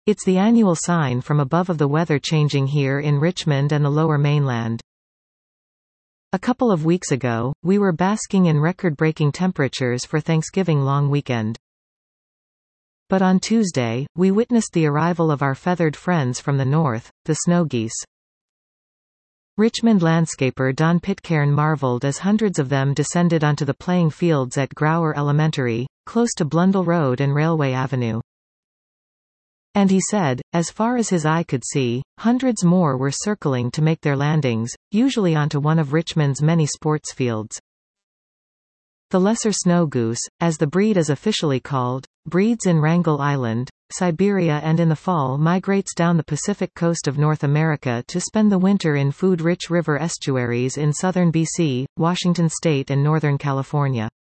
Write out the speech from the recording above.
It's the annual sign from above of the weather changing here in Richmond and the Lower Mainland. A couple of weeks ago, we were basking in record-breaking temperatures for Thanksgiving long weekend. But on Tuesday, we witnessed the arrival of our feathered friends from the north, the snow geese. Richmond landscaper Don Pitcairn marveled as hundreds of them descended onto the playing fields at Grower Elementary, close to Blundell Road and Railway Avenue. And he said, as far as his eye could see, hundreds more were circling to make their landings, usually onto one of Richmond's many sports fields. The lesser snow goose, as the breed is officially called, breeds in Wrangel Island, Siberia, and in the fall migrates down the Pacific coast of North America to spend the winter in food-rich river estuaries in southern BC, Washington state and northern California.